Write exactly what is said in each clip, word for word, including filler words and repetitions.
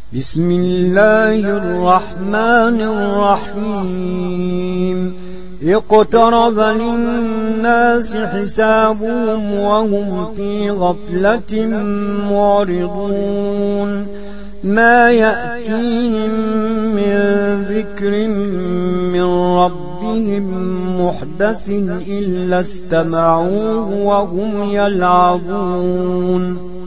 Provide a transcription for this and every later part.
بسم الله الرحمن الرحيم اقترب للناس حسابهم وهم في غفلة معرضون ما يأتيهم من ذكر من ربهم محدث إلا استمعوه وهم يلعبون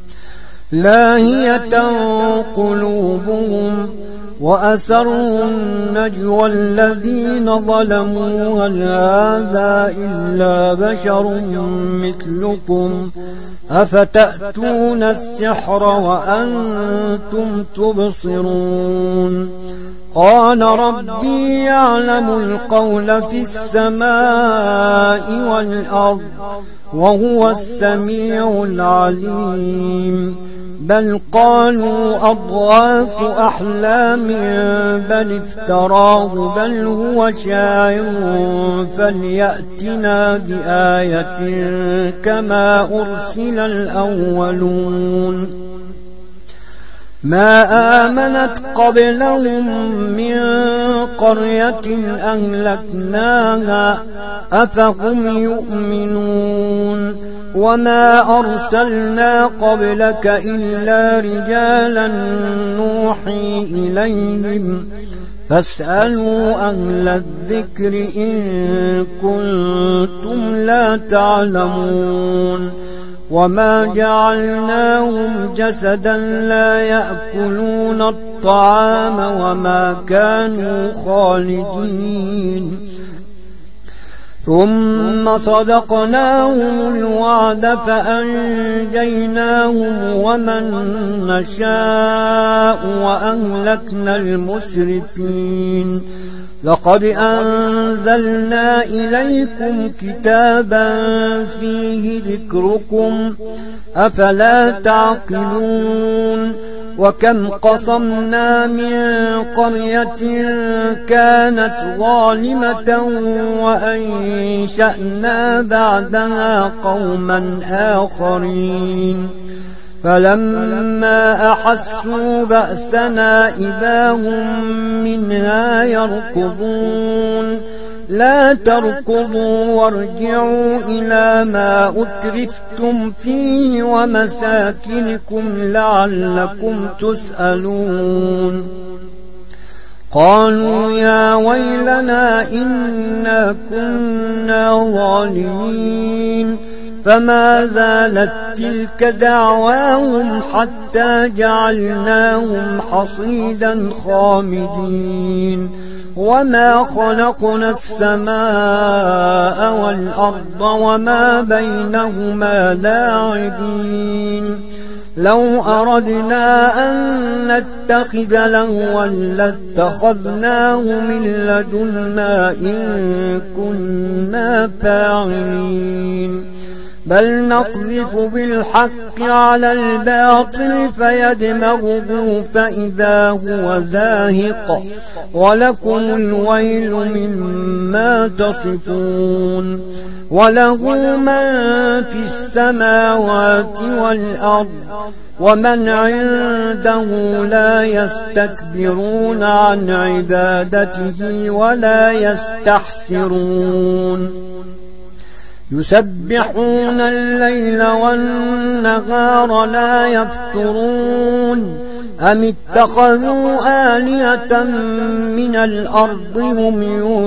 لاهية قلوبهم وأسروا النجوى الذين ظلموا هل هذا إلا بشر مثلكم أفتأتون السحر وأنتم تبصرون قال ربي يعلم القول في السماء والأرض وهو السميع العليم بل قالوا أضغاث أحلام بل افتراه بل هو شاعر فليأتنا بآية كما أرسل الأولون ما آمنت قبلهم من قرية أهلكناها أفهم يؤمنون وما أرسلنا قبلك إلا رجالا نوحي إليهم فاسألوا أهل الذكر إن كنتم لا تعلمون وما جعلناهم جسدا لا يأكلون الطعام وما كانوا خالدين ثم صدقناهم الوعد فأنجيناهم ومن نشاء وأهلكنا المسرفين لقد أنزلنا إليكم كتابا فيه ذكركم أفلا تعقلون وكم قصمنا من قرية كانت ظالمة وأنشأنا بعدها قوما آخرين فلما أحسوا بأسنا إذا هم منها يركضون لا تركضوا وارجعوا إلى ما أترفتم فيه ومساكنكم لعلكم تسألون قالوا يا ويلنا إنا كنا ظالمين فما زالت تلك دعواهم حتى جعلناهم حصيدا خامدين وما خلقنا السماء والأرض وما بينهما لاعبين لو أردنا أن نتخذ لهوا لاتخذناه من لدنا إن كنا فاعلين بل نقذف بالحق على الباطل فيدمغه فإذا هو زاهق ولكم الويل مما تصفون وله من في السماوات والأرض ومن عنده لا يستكبرون عن عبادته ولا يستحسرون يسبحون الليل والنهار لا يفترون أم اتخذوا آلهة من الأرض هم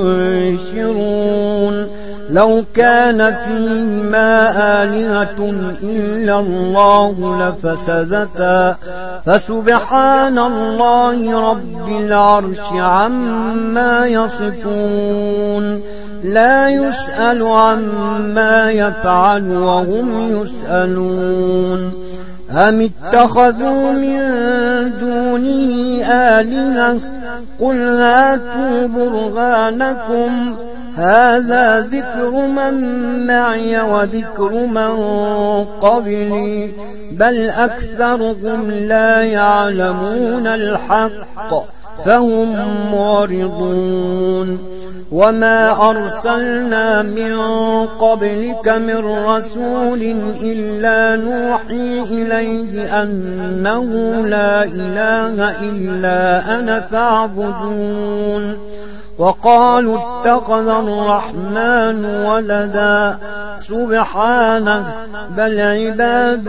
ينشرون لو كان فيهما آلهة إلا الله لفسدتا فسبحان الله رب العرش عما يصفون لا يسأل عما يفعل وهم يسألون أم اتخذوا من دونه آلهة قل هاتوا برهانكم هذا ذكر من معي وذكر من قبلي بل أكثرهم لا يعلمون الحق فهم معرضون وما أرسلنا من قبلك من رسول إلا نوحي إليه أنه لا إله إلا أنا فاعبدون وقالوا اتخذ الرحمن ولدا سبحانه بل عباد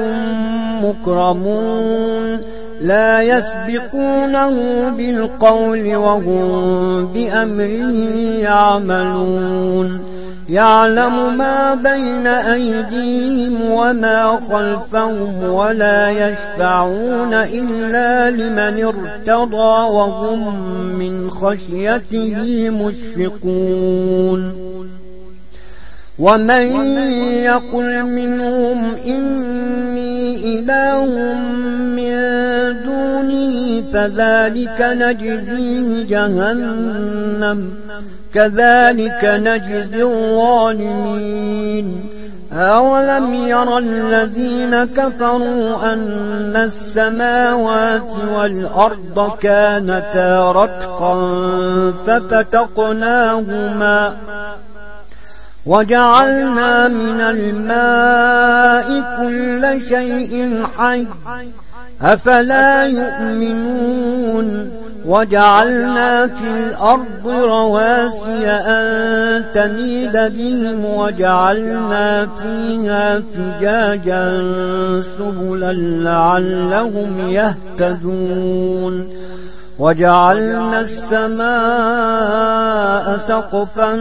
مكرمون لا يسبقونه بالقول وهم بأمره يعملون يعلم ما بين أيديهم وما خلفهم ولا يشفعون إلا لمن ارتضى وهم من خشيته مشفقون ومن يقل منهم إني إله من دونه فذلك نجزيه جهنم كذلك نجزي الظالمين أولم يرى الذين كفروا أن السماوات والأرض كانتا رتقا ففتقناهما وجعلنا من الماء كل شيء حي أفلا يؤمنون وجعلنا في الأرض رواسي أن تميد بهم وجعلنا فيها فجاجا سبلا لعلهم يهتدون وجعلنا السماء سقفا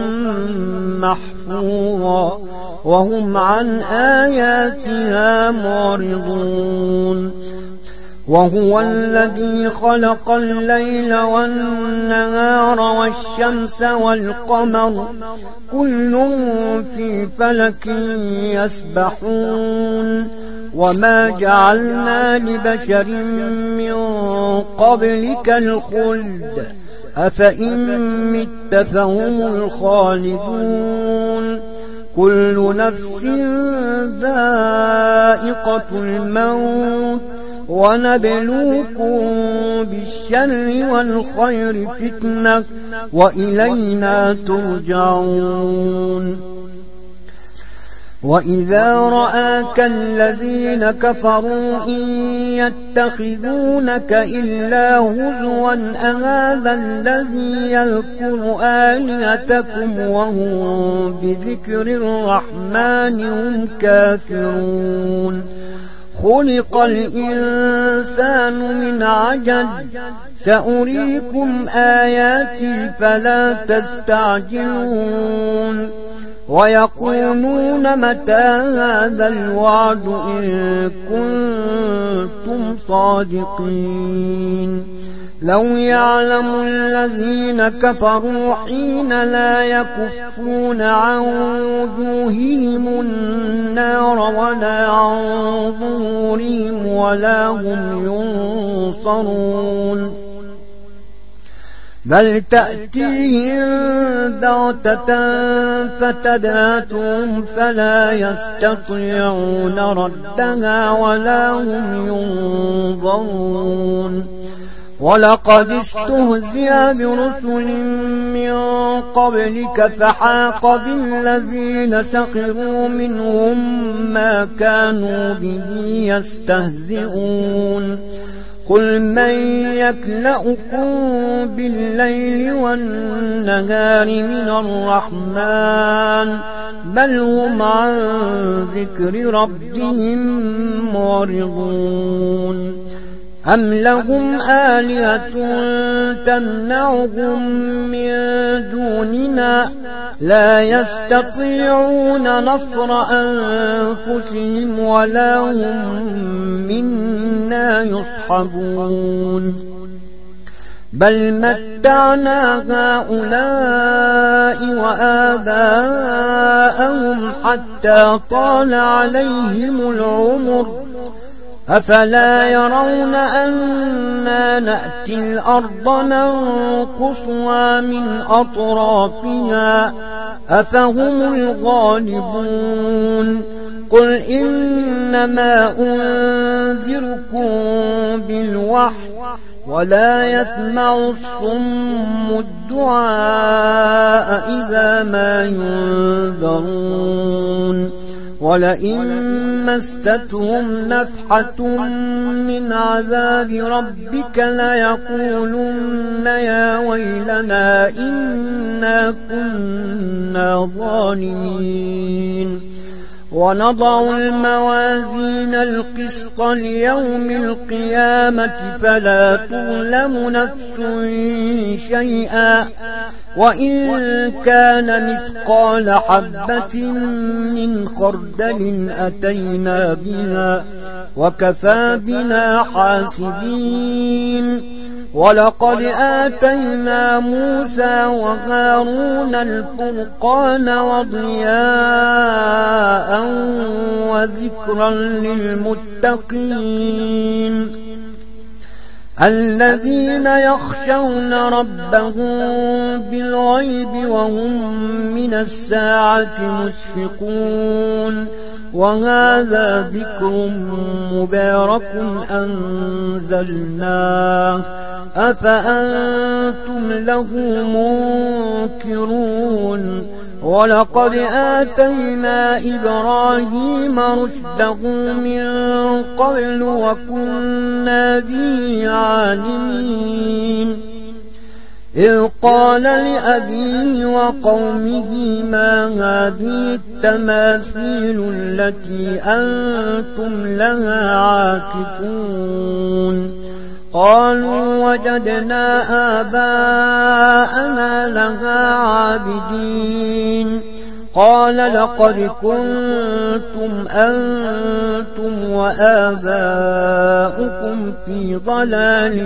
محفوظا وهم عن آياتها معرضون وهو الذي خلق الليل والنهار والشمس والقمر كل في فلك يسبحون وما جعلنا لبشر من قبلك الخلد أفإن مت فهم الخالدون كل نفس ذائقة الموت ونبلوكم بالشر والخير فتنة وإلينا ترجعون وإذا رآك الذين كفروا إن يتخذونك إلا هزوا أهذا الذي يذكر آلهتكم وهم بذكر الرحمن هم كافرون خلق الإنسان من عجل سأريكم آياتي فلا تستعجلون ويقولون متى هذا الوعد إن كنتم صادقين لو يعلم الذين كفروا حين لا يكفون عن وجوههم النار ولا عن ظهورهم ولا هم ينصرون بل تأتيهم بغتة فتبهتهم فلا يستطيعون ردها ولا هم ينظرون ولقد استهزئ برسل من قبلك فحاق بالذين سخروا منهم ما كانوا به يستهزئون قل من يكلؤكم بالليل والنهار من الرحمن بل هم عن ذكر ربهم معرضون أم لهم آلهة تمنعهم من دوننا لا يستطيعون نصر أنفسهم ولا هم منا يصحبون بل متعنا هؤلاء وآباءهم حتى طال عليهم العمر أفلا يرون أنا نأتي الأرض ننقصها من أطرافها أفهم الغالبون قل إنما أنذركم بالوحي ولا يسمع الصم الدعاء إذا ما ينذرون ولئن مستهم نفحة من عذاب ربك ليقولن يا ويلنا إنا كنا ظالمين ونضع الموازين القسط ليوم القيامة فلا تظلم نفس شيئا وإن كان مثقال حبة من خردل أتينا بها وكفى بنا حاسبين ولقد آتينا موسى وهارون الفرقان وضياء وذكرا للمتقين الذين يخشون ربهم بالغيب وهم من الساعة مشفقون وهذا ذكر مبارك أنزلناه أفأنتم له منكرون ولقد آتينا إبراهيم رشده من قبل وكنا به عالمين إذ قال لأبيه وقومه ما هذه التماثيل التي أنتم لها عاكفون قالوا وجدنا آباءنا لها عابدين قال لقد كنتم أنتم وآباؤكم في ضلال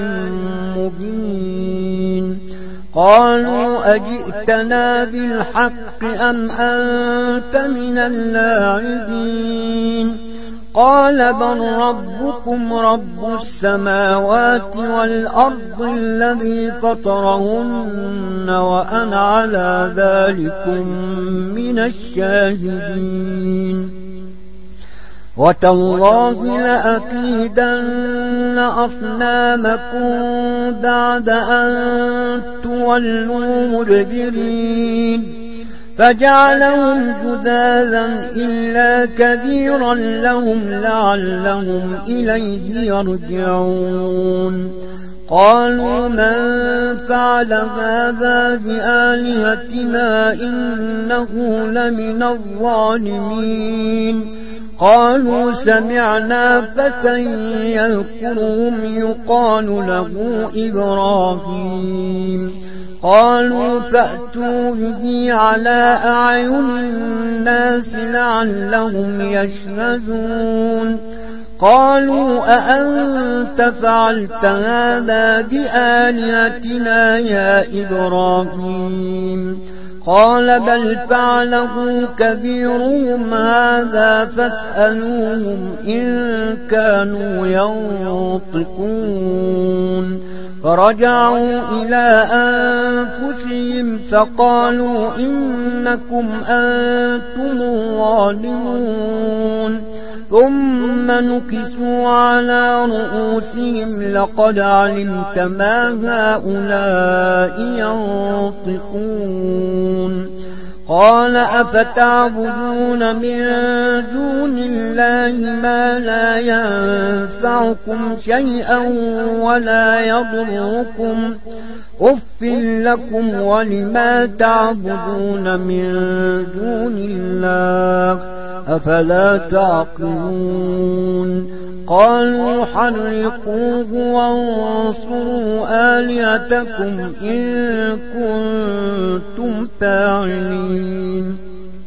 مبين قالوا أجئتنا بالحق أم أنت من اللاعبين قال بل ربكم رب السماوات والأرض الذي فطرهن وأنا على ذلكم من الشاهدين وتالله لأكيدن أصنامكم بعد أن تولوا مدبرين فجعلهم جذاذا إلا كبيرا لهم لعلهم إليه يرجعون قالوا من فعل هذا بآلهتنا إنه لمن الظالمين قالوا سمعنا فتى يذكرهم يقال له إبراهيم قالوا فأتوا به على أعين الناس لعلهم يشهدون قالوا أأنت فعلت هذا بآلهتنا يا إبراهيم قال بل فعله كبيرهم هذا فاسألوهم إن كانوا ينطقون فرجعوا إلى أنفسهم فقالوا إنكم أنتم الظالمون ثم نكسوا على رؤوسهم لقد علمت ما هؤلاء ينطقون قال أفتعبدون من دون الله ما لا ينفعكم شيئا ولا يضركم أف لكم ولما تعبدون من دون الله أفلا تعقلون قالوا حرقوه وانصروا آلهتكم إن كنتم فاعلين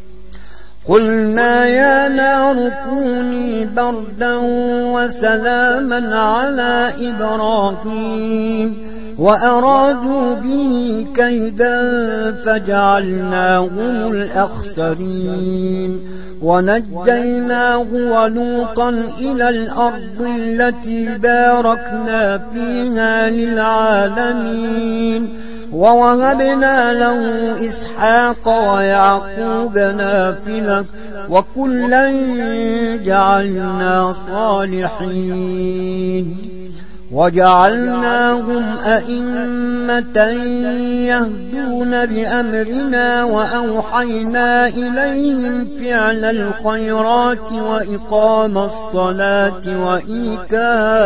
قلنا يا نار كوني بردا وسلاما على إبراهيم وأرادوا به كيدا فجعلناهم الأخسرين ونجيناه ولوطا إلى الأرض التي باركنا فيها للعالمين ووهبنا له إسحاق ويعقوب نافلة وكلا جعلنا صالحين وجعلناهم أئمة يهدون بأمرنا وأوحينا إليهم فعل الخيرات وإقام الصلاة وإيتاء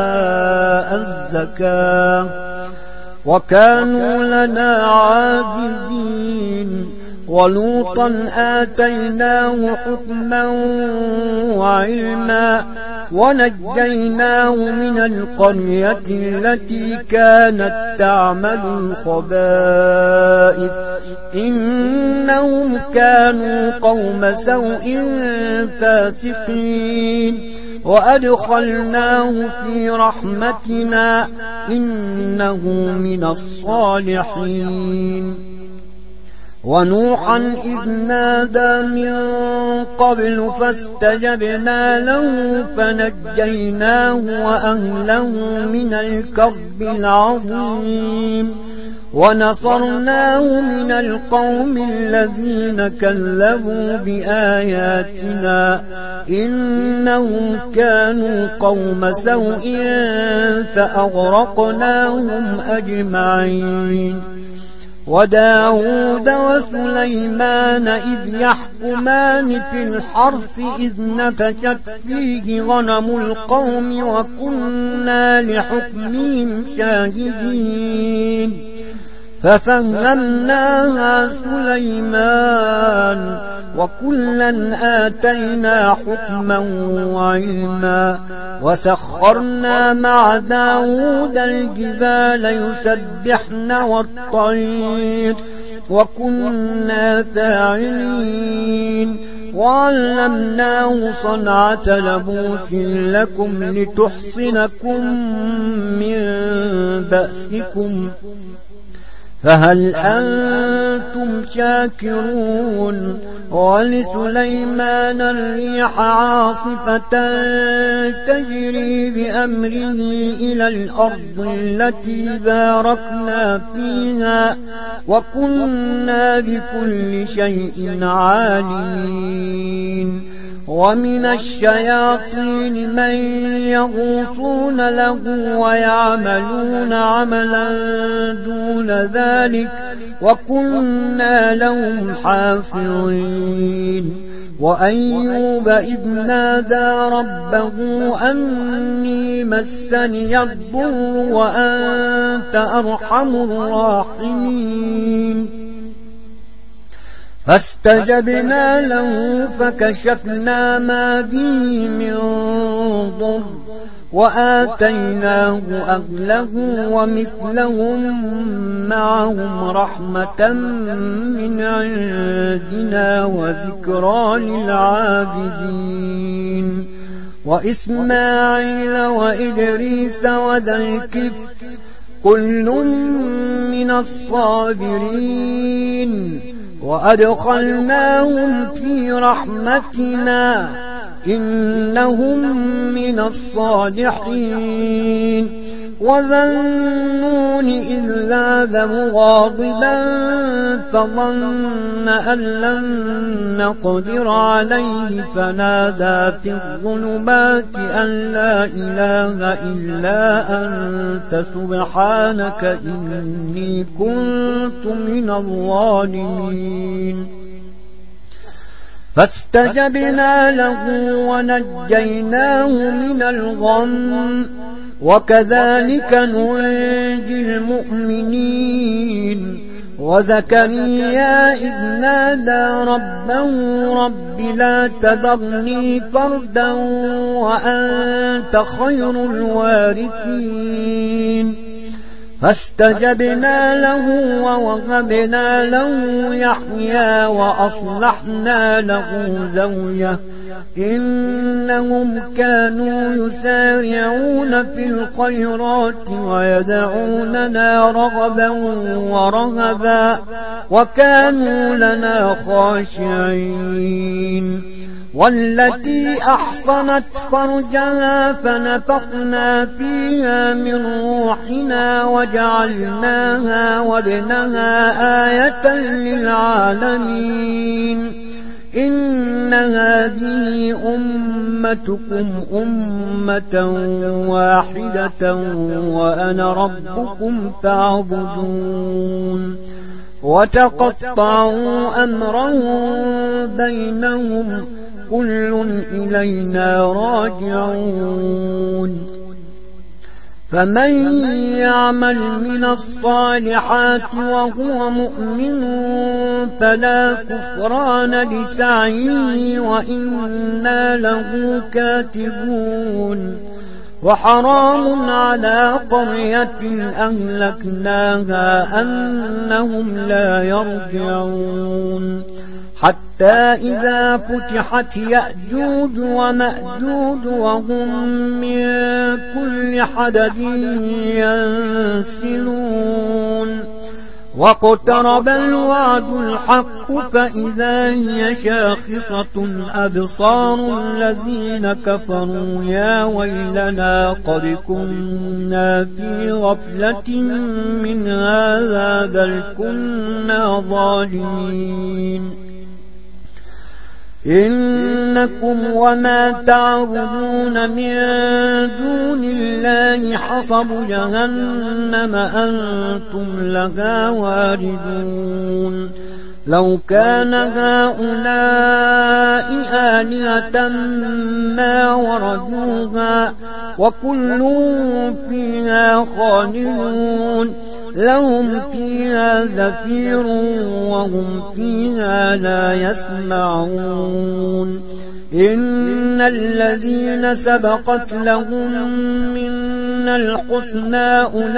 الزكاة وكانوا لنا عابدين ولوطا آتيناه حكما وعلما ونجيناه من القرية التي كانت تعمل الخبائث إنهم كانوا قوم سوء فاسقين وأدخلناه في رحمتنا إنه من الصالحين ونوحا إذ نادى من قبل فاستجبنا له فنجيناه وأهله من الكرب العظيم ونصرناه من القوم الذين كذبوا بآياتنا إنهم كانوا قوم سوء فأغرقناهم أجمعين وداود وسليمان إذ يحكمان في الحرث إذ نفشت فيه غنم القوم وكنا لحكمهم شاهدين ففهمناها سليمان وكلا آتينا حكما وعلما وسخرنا مع داود الجبال يسبحن والطير وكنا فاعلين وعلمناه صنعة لبوس لكم لتحصنكم من بأسكم فهل أنتم شاكرون ولسليمان الريح عاصفة تجري بأمره إلى الأرض التي باركنا فيها وكنا بكل شيء عالمين ومن الشياطين من يغوصون له ويعملون عملا دون ذلك وكنا لهم حافظين وأيوب إذ نادى ربه أني مسني الضر وأنت أرحم الراحمين فاستجبنا له فكشفنا ما به من ضر وآتيناه أهله ومثلهم معهم رحمة من عندنا وذكرى للعابدين وإسماعيل وإدريس وذا الكفل كل من الصابرين وأدخلناهم في رحمتنا إنهم من الصالحين وذا النون إذ ذهب مغاضبا فظن أن لن نقدر عليه فنادى في الظلمات أن لا إله إلا أنت سبحانك إني كنت من الظالمين فاستجبنا له ونجيناه من الغم وكذلك ننجي المؤمنين وزكريا إذ نادى ربه رب لا تذرني فردا وأنت خير الوارثين فاستجبنا له ووهبنا له يحيى وأصلحنا له زوجه إنهم كانوا يسارعون في الخيرات ويدعوننا رغبا ورهبا وكانوا لنا خاشعين والتي أحصنت فرجها فنفخنا فيها من روحنا وجعلناها وابنها آية للعالمين إن هذه أمتكم أمة واحدة وأنا ربكم فاعبدون وتقطعوا أمرهم بينهم كل إلينا راجعون فمن يعمل من الصالحات وهو مؤمن فلا كفران لسعيه وإنا له كاتبون وحرام على قرية أهلكناها أنهم لا يرجعون حتى إذا فتحت يأجوج ومأجوج وهم من كل حدب ينسلون واقترب الوعد الحق فإذا هي شاخصة أبصار الذين كفروا يا ويلنا قد كنا في غفلة من هذا بل كنا ظالمين إنكم وما تعبدون من دون الله حصب جهنم أنتم لها واردون لو كان هؤلاء آلهة ما وردوها وكل فيها خالدون لهم فيها زفير وهم فيها لا يسمعون إن الذين سبقت لهم منا الحسنى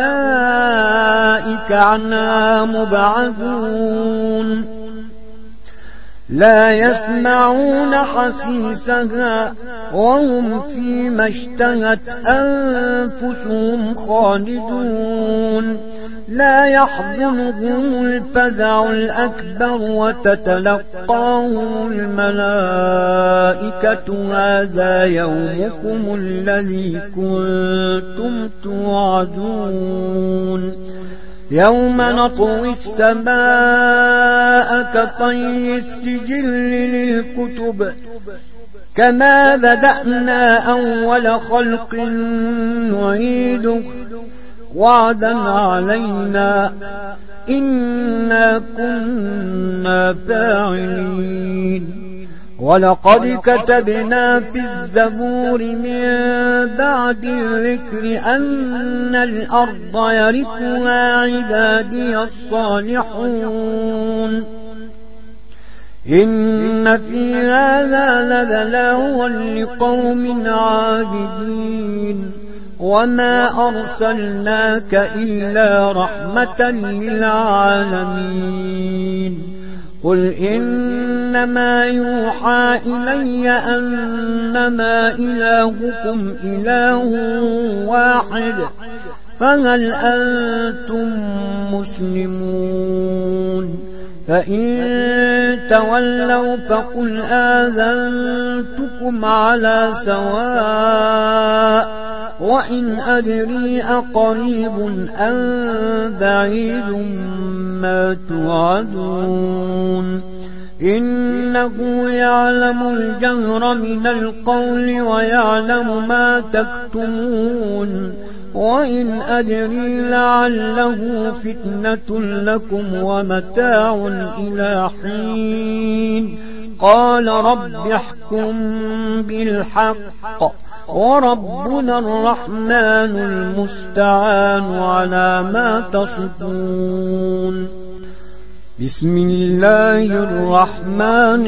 أولئك عنها مبعدون لا يسمعون حسيسها وهم فيما اشتهت أنفسهم خالدون لا يحزنهم الفزع الأكبر وتتلقاهم الملائكة هذا يومكم الذي كنتم توعدون يوم نطوي السماء كطي السجل للكتب كما بدأنا أول خلق نعيده وعدا علينا إنا كنا فاعلين ولقد كتبنا في الزبور من بعد الذكر أن الأرض يرثها عبادي الصالحون إن في هذا لبلاغا لقوم عابدين وما أرسلناك إلا رحمة للعالمين قل إنما يوحى إلي أنما إلهكم إله واحد فهل أنتم مسلمون فإن تولوا فقل آذنتكم على سواء وإن أدري أقريب أم بعيد ما توعدون إنه يعلم الجهر من القول ويعلم ما تكتمون وإن أدري لعله فتنة لكم ومتاع إلى حين قال رب احكم بالحق وربنا الرحمن المستعان على ما تصفون بسم الله الرحمن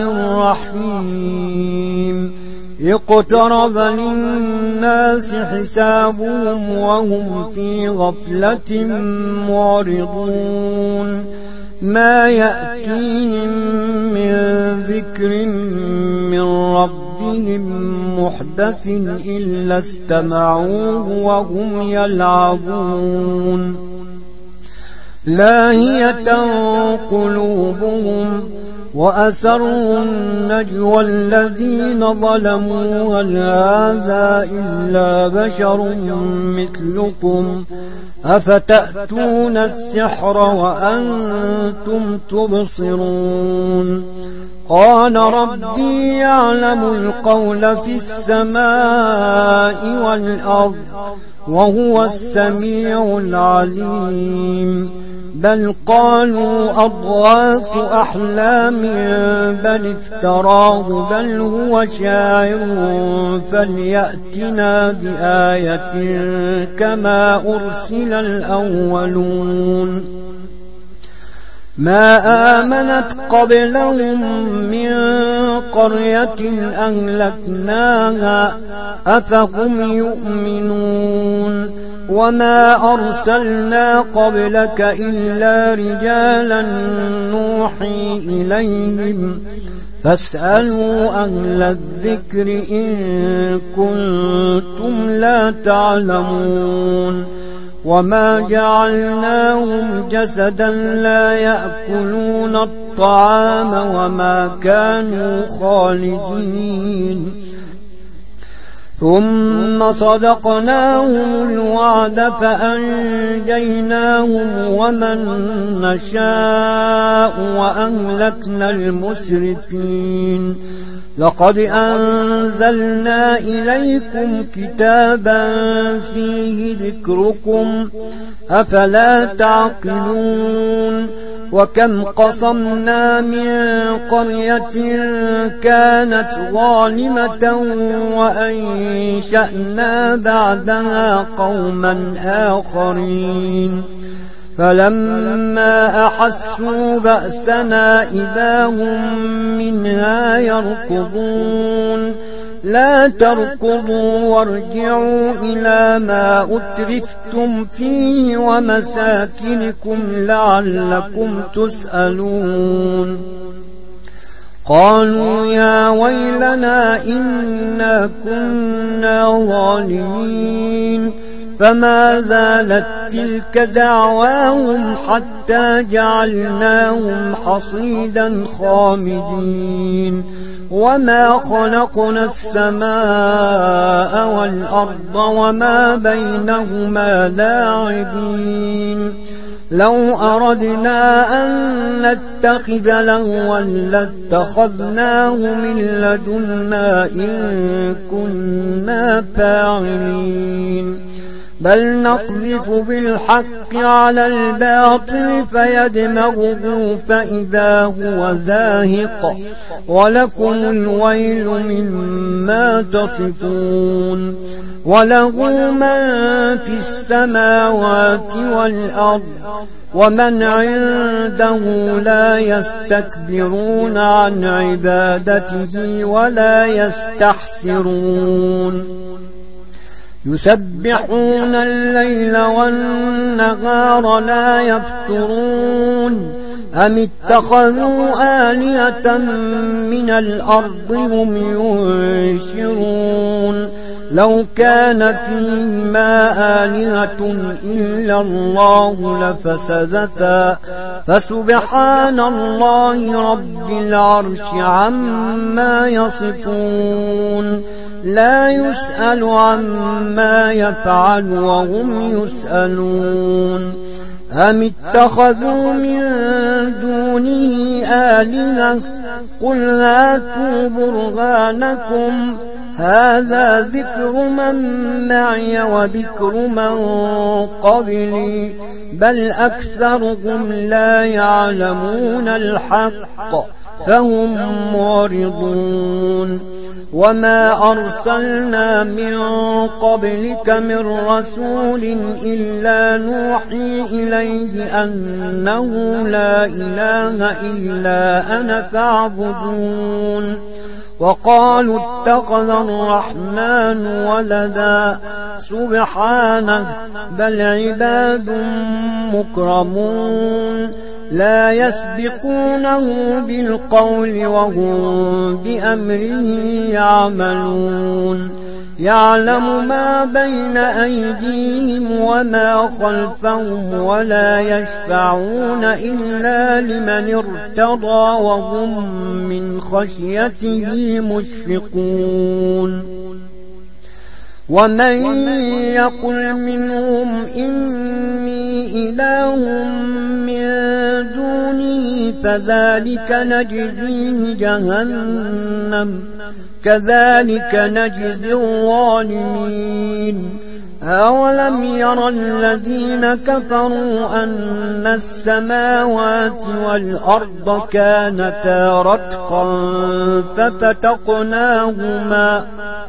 الرحيم اقترب للناس حسابهم وهم في غفلة معرضون ما يأتيهم من ذكر من ربهم محدث إلا استمعوه وهم يلعبون لاهية قلوبهم وأسروا النجوى الذين ظلموا هل هذا إلا بشر مثلكم أفتأتون السحر وأنتم تبصرون قال ربي يعلم القول في السماء والأرض وهو السميع العليم بل قالوا أضغاث أحلام بل افتراه بل هو شاعر فليأتنا بآية كما أرسل الأولون ما آمنت قبلهم من قرية أهلكناها أفهم يؤمنون وما أرسلنا قبلك إلا رجالا نوحي إليهم فاسألوا أهل الذكر إن كنتم لا تعلمون وما جعلناهم جسدا لا يأكلون الطعام وما كانوا خالدين ثم صدقناهم الوعد فأنجيناهم ومن نشاء وأهلكنا المسرفين لقد أنزلنا إليكم كتابا فيه ذكركم أفلا تعقلون وكم قصمنا من قرية كانت ظالمة وأنشأنا بعدها قوما آخرين فلما أحسوا بأسنا إذا هم منها يركضون لا تركضوا وارجعوا إلى ما أترفتم فيه ومساكنكم لعلكم تسألون قالوا يا ويلنا إنا كنا ظالمين فما زالت تلك دعواهم حتى جعلناهم حصيدا خامدين وما خلقنا السماء والأرض وما بينهما لاعبين لو أردنا أن نتخذ لهوا لاتخذناه من لدنا إن كنا فاعلين بل نقذف بالحق على الباطل فيدمغه فإذا هو زاهق ولكم الويل مما تصفون وله من في السماوات والأرض ومن عنده لا يستكبرون عن عبادته ولا يستحسرون يسبحون الليل والنهار لا يفترون أم اتخذوا آلهة من الأرض هم ينشرون لو كان فيهما آلهة إلا الله لفسدتا فسبحان الله رب العرش عما يصفون لا يسأل عما يفعل وهم يسألون أم اتخذوا من دونه آلهة قل هاتوا برهانكم هذا ذكر من معي وذكر من قبلي بل أكثرهم لا يعلمون الحق فهم معرضون وما أرسلنا من قبلك من رسول إلا نوحي إليه أنه لا إله إلا أنا فاعبدون وقالوا اتخذ الرحمن ولدا سبحانه بل عباد مكرمون لا يسبقونه بالقول وهم بأمره يعملون يعلم ما بين أيديهم وما خلفهم ولا يشفعون إلا لمن ارتضى وهم من خشيته مشفقون ومن يقل منهم إني إله من دونه فذلك نجزيه جهنم كذلك نجزي الظالمين أولم يرى الذين كفروا أن السماوات والأرض كانتا رتقا ففتقناهما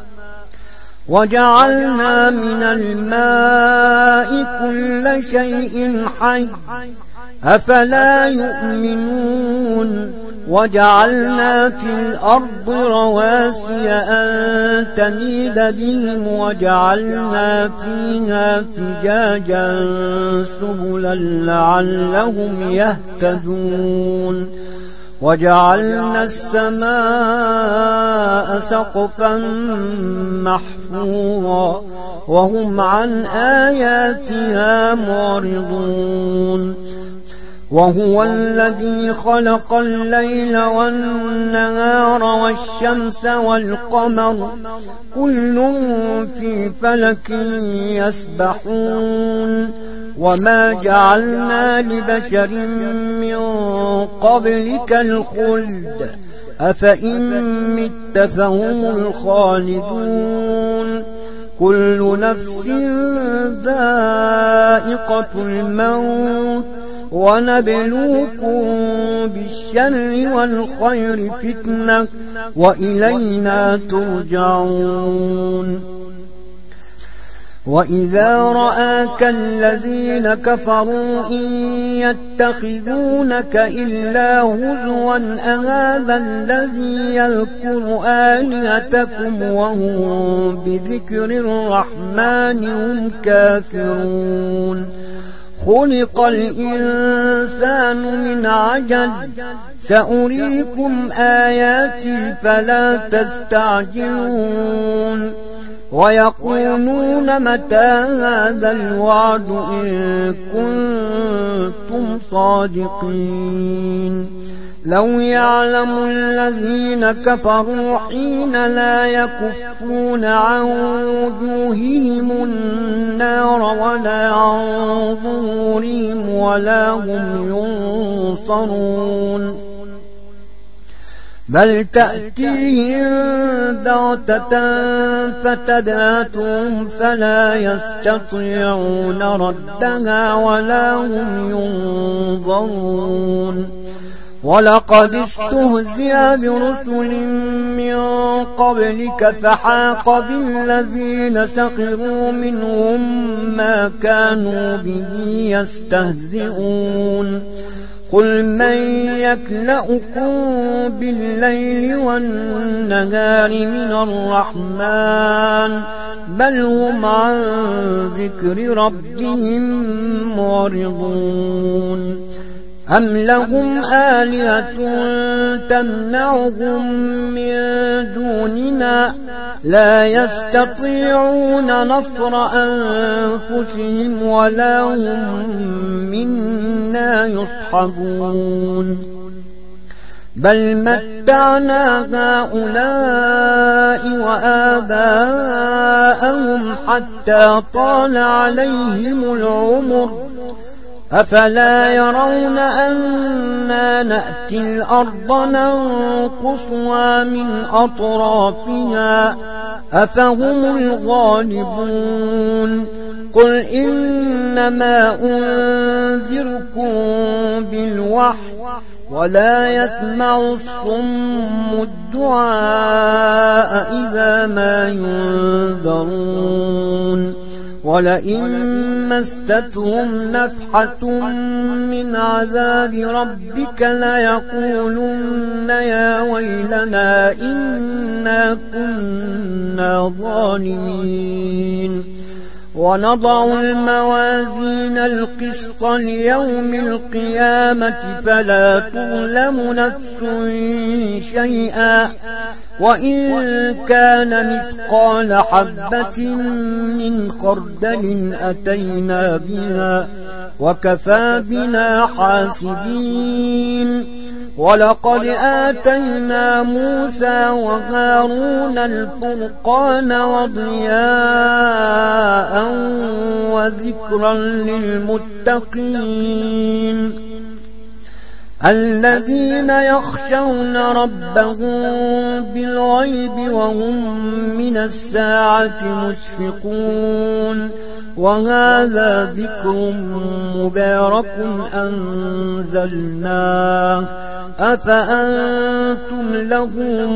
وجعلنا من الماء كل شيء حي أفلا يؤمنون وجعلنا في الأرض رواسي أن تميد بهم وجعلنا فيها فجاجا سبلا لعلهم يهتدون وجعلنا السماء سقفا محفوظا وهم عن آياتها معرضون وهو الذي خلق الليل والنهار والشمس والقمر كل في فلك يسبحون وما جعلنا لبشر من قبلك الخلد أفإن مت فهم الخالدون كل نفس ذائقة الموت ونبلوكم بالشر والخير فتنة وإلينا ترجعون وإذا رآك الذين كفروا إن يتخذونك إلا هزوا أهذا الذي يذكر آلهتكم وهم بذكر الرحمن هم كافرون خلق الإنسان من عجل سأريكم آياتي فلا تستعجلون ويقولون متى هذا الوعد إن كنتم صادقين لو يعلم الذين كفروا حين لا يكفون عن وجوههم النار ولا عن ظهورهم ولا هم ينصرون بل تأتيهم بغتة فتبعتهم فلا يستطيعون ردها ولا هم ينظرون ولقد استهزئ برسل من قبلك فحاق بالذين سخروا منهم ما كانوا به يستهزئون قل من يكلؤكم بالليل والنهار من الرحمن بل هم عن ذكر ربهم معرضون أم لهم آلهة تمنعهم من دوننا لا يستطيعون نصر أنفسهم ولا هم منا يصحبون بل متعنا هؤلاء وآباءهم حتى طال عليهم العمر أفلا يرون أنا نأتي الأرض ننقصها من أطرافها أفهم الغالبون قل إنما أنذركم بالوحي ولا يسمع الصم الدعاء إذا ما ينذرون ولئن مستهم نفحة من عذاب ربك ليقولن يا ويلنا إنا كنا ظالمين ونضع الموازين القسط ليوم القيامة فلا تظلم نفس شيئا وإن كان مثقال حبة من خردل أتينا بها وكفى بنا حاسبين. ولقد آتينا موسى وهارون الفرقان وضياء وذكرا للمتقين الذين يخشون ربهم بالغيب وهم من الساعة مشفقون. وهذا ذكر مبارك أنزلناه أفأنتم له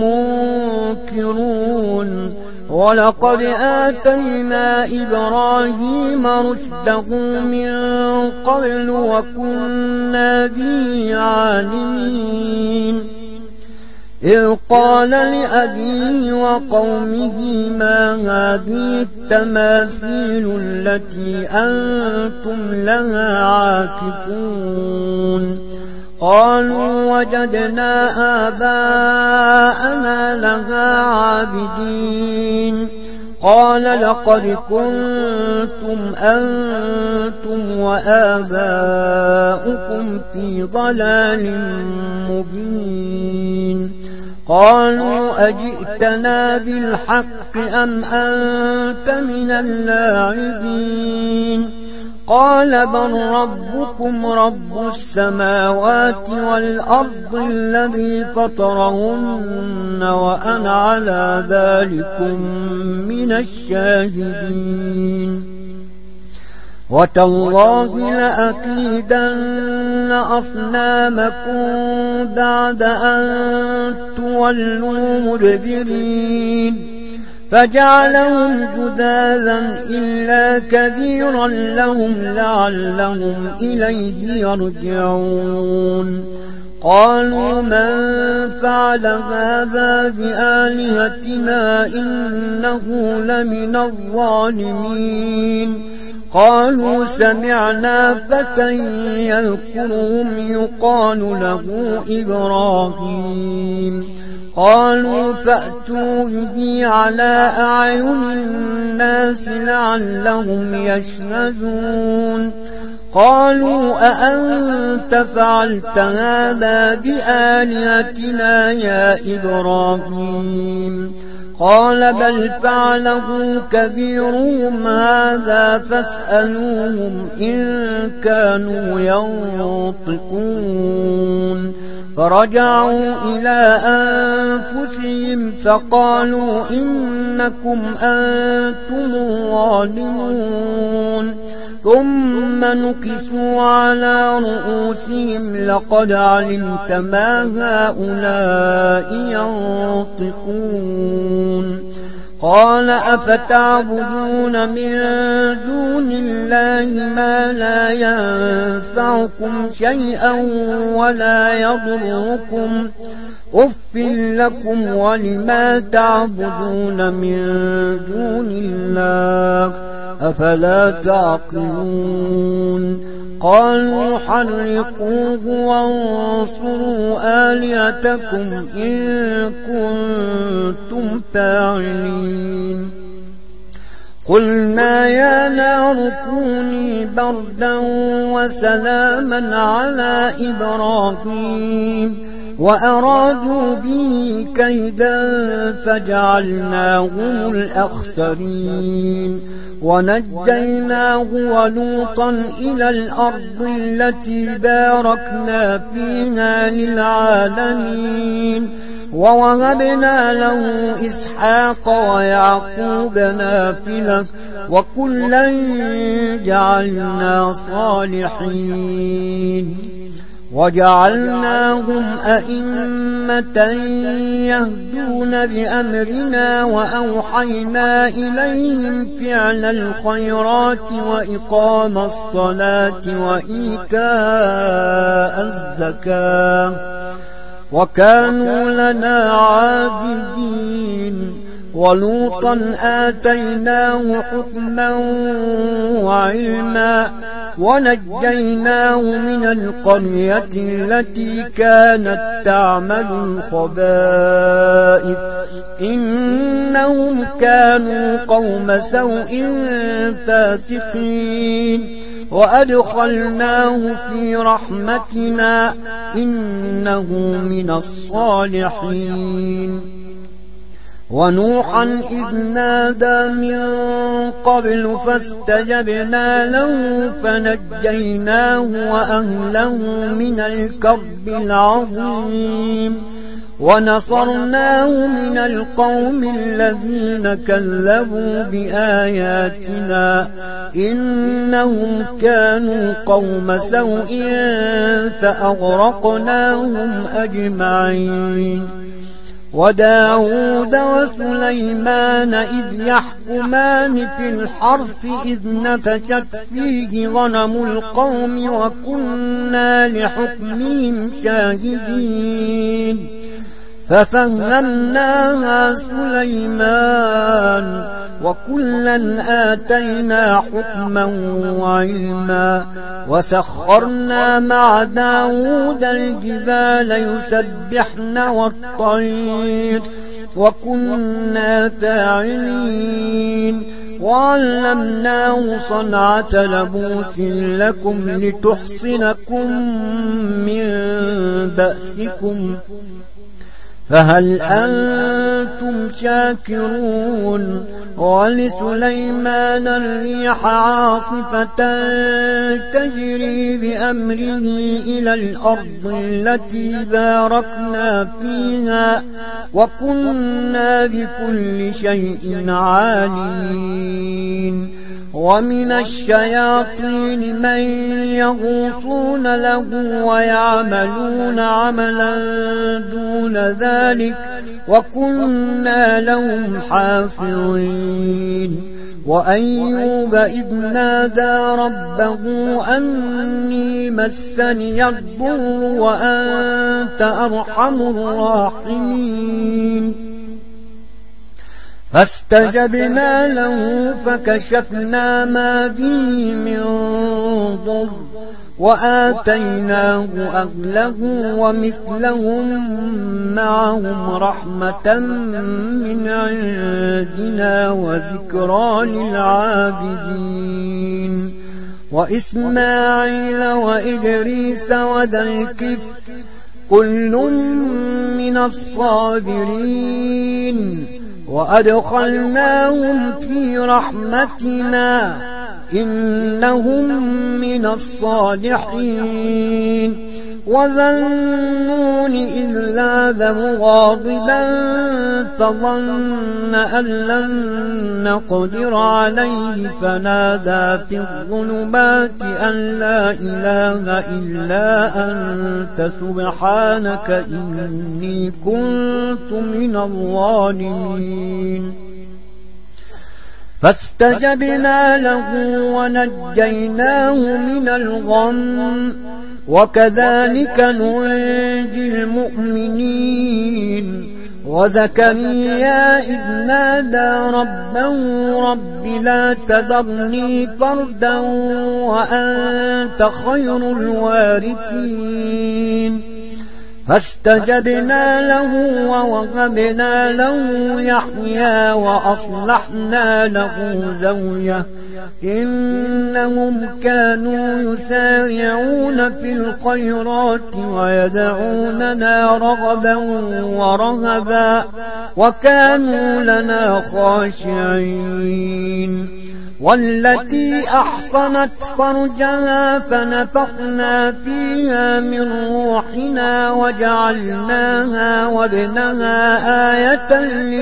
منكرون. ولقد آتينا إبراهيم رشده من قبل وكنا به عالمين إذ قال لأبيه وقومه ما هذه التماثيل التي أنتم لها عاكفون. قالوا وجدنا آباءنا لها عابدين. قال لقد كنتم أنتم وآباؤكم في ضلال مبين. قالوا أجئتنا بالحق أم أنت من اللاعبين. قال بل ربكم رب السماوات والأرض الذي فطرهن وأنا على ذلكم من الشاهدين. وتالله لأكيدن أصنامكم بعد أن تولوا مدبرين. فجعلهم جذاذا إلا كبيرا لهم لعلهم إليه يرجعون. قالوا من فعل هذا بآلهتنا إنه لمن الظالمين. قالوا سمعنا فتى يذكرهم يقال له إبراهيم. قالوا فأتوا به على أعين الناس لعلهم يشهدون. قالوا أأنت فعلت هذا بآلهتنا يا إبراهيم؟ قال بل فعله كبيرهم هذا فاسألوهم إن كانوا ينطقون. فرجعوا إلى أنفسهم فقالوا إنكم أنتم الظالمون. ثم نكسوا على رؤوسهم لقد علمت ما هؤلاء ينطقون. قال أفتعبدون من دون الله ما لا ينفعكم شيئا ولا يضركم أف لكم ولما تعبدون من دون الله أفلا تعقلون. قالوا حرقوه وانصروا آلهتكم إن كنتم فاعلين. قلنا يا نار كوني بردا وسلاما على إبراهيم وأرادوا به كيدا فجعلناهم الأخسرين. ونجيناه ولوطا إلى الأرض التي باركنا فيها للعالمين. ووهبنا له إسحاق ويعقوب نافلة وكلا جعلنا صالحين. وجعلناهم أئمة يهدون بأمرنا وأوحينا إليهم فعل الخيرات وإقام الصلاة وإيتاء الزكاة وكانوا لنا عابدين. ولوطا آتيناه حكما وعلما ونجيناه من القرية التي كانت تعمل الخبائث إنهم كانوا قوم سوء فاسقين وأدخلناه في رحمتنا إنه من الصالحين ونوحا إذ نادى من قبل فاستجبنا له فنجيناه وأهله من الكرب العظيم ونصرناه من القوم الذين كذبوا بآياتنا إنهم كانوا قوم سوء فأغرقناهم أجمعين وداود وسليمان إذ يحكمان في الحرث إذ نفشت فيه غنم القوم وكنا لحكمهم شاهدين ففهمناها سليمان وكلا آتينا حكما وعلما وسخرنا مع داود الجبال يسبحن والطير وكنا فاعلين وعلمناه صنعة لبوس لكم لتحصنكم من بأسكم فهل أنتم شاكرون ولسليمان الريح عاصفة تجري بأمره إلى الأرض التي باركنا فيها وكنا بكل شيء عالمين ومن الشياطين من يغوصون له ويعملون عملا دون ذلك وكنا لهم حافظين وأيوب إذ نادى ربه أني مسني الضر وأنت أرحم الراحمين فاستجبنا له فكشفنا ما به من ضر وآتيناه أهله ومثلهم معهم رحمة من عندنا وذكرى للعابدين وإسماعيل وإدريس وذا الكفل كل من الصابرين وأدخلناهم في رحمتنا إنهم من الصالحين وذا النون إذ ذهب مغاضبا فظن أن لن نقدر عليه فنادى في الظلمات أن لا إله إلا أنت سبحانك إني كنت من الظالمين فاستجبنا له ونجيناه من الغم وكذلك ننجي المؤمنين وزكريا إذ نادى ربه رب لا تذرني فردا وأنت خير الوارثين فاستجبنا له ووهبنا له يحيى وأصلحنا له زوجه إنهم كانوا يسارعون في الخيرات ويدعوننا رغبا ورهبا وكانوا لنا خاشعين والتي أحصنت فرجها فنفخنا فيها من روحنا وجعلناها وابنها آية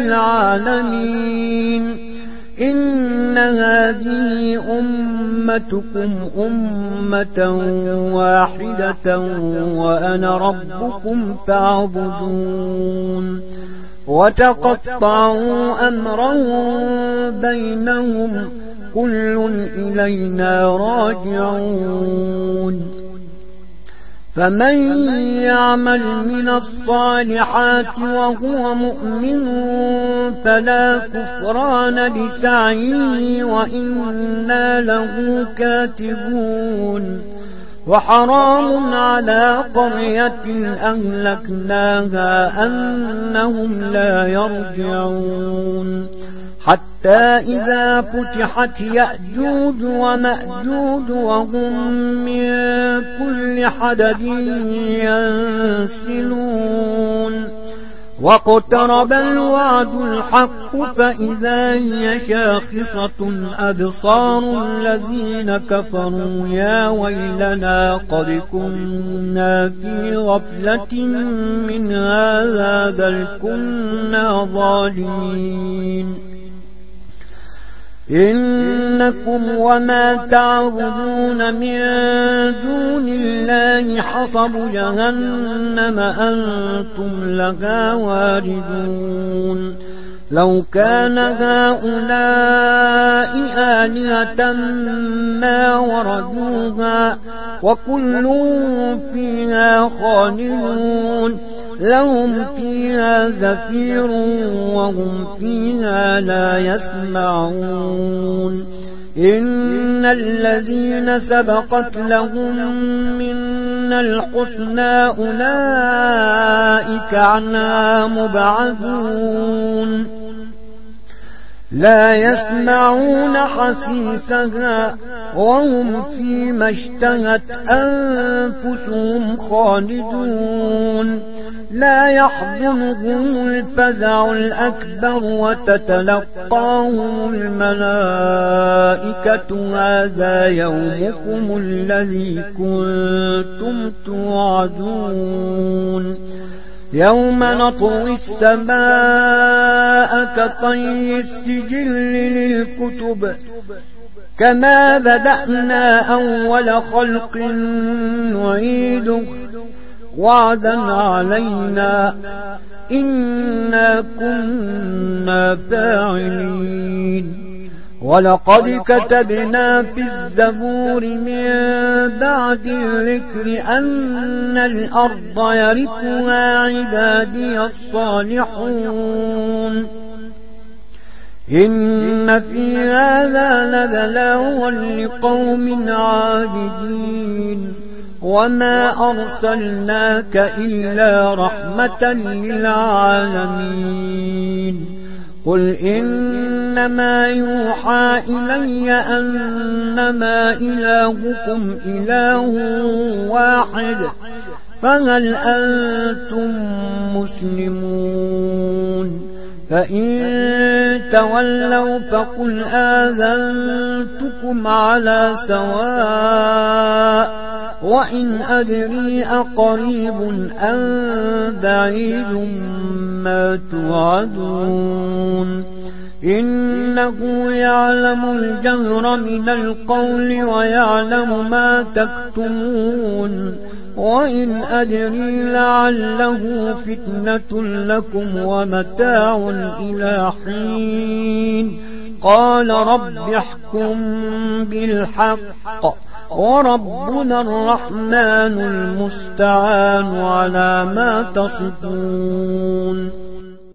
للعالمين إن هذه أمتكم أمة واحدة وأنا ربكم فاعبدون وتقطعوا أمرهم بينهم كل إلينا راجعون فمن يعمل من الصالحات وهو مؤمن فلا كفران لسعيه وإنا له كاتبون وحرام على قرية أهلكناها أنهم لا يرجعون حتى إذا فتحت يأجوج ومأجوج وهم من كل حدب ينسلون واقترب الوعد الحق فإذا هي شاخصة أبصار الذين كفروا يا ويلنا قد كنا في غفلة من هذا بل كنا ظالمين إنكم وما تعبدون من دون الله حصب جهنم أنتم لها واردون لو كان هؤلاء آلهة ما وردوها وكل فيها خالدون لهم فيها زفير وهم فيها لا يسمعون إن الذين سبقت لهم منا الحسنى أولئك عنها مبعدون لا يسمعون حسيسها وهم فيما اشتهت أنفسهم خالدون لا يحزنهم الفزع الأكبر وتتلقاهم الملائكة هذا يومكم الذي كنتم توعدون يوم نطوي السماء كطي السجل للكتب كما بدأنا أول خلق نعيده وعدا علينا إنا كنا فاعلين ولقد كتبنا في الزبور من بعد الذكر أن الأرض يرثها عبادي الصالحون إن في هذا لبلاغا لقوم عابدين وما أرسلناك إلا رحمة للعالمين قل إنما يوحى إلي أنما إلهكم إله واحد فهل أنتم مسلمون فإن تولوا فقل آذنتكم على سواء وإن أدري أقريب أم بعيد ما توعدون إنه يعلم الجهر من القول ويعلم ما تكتمون وإن أدري لعله فتنة لكم ومتاع إلى حين قال رب احكم بالحق وربنا الرحمن المستعان على ما تصفون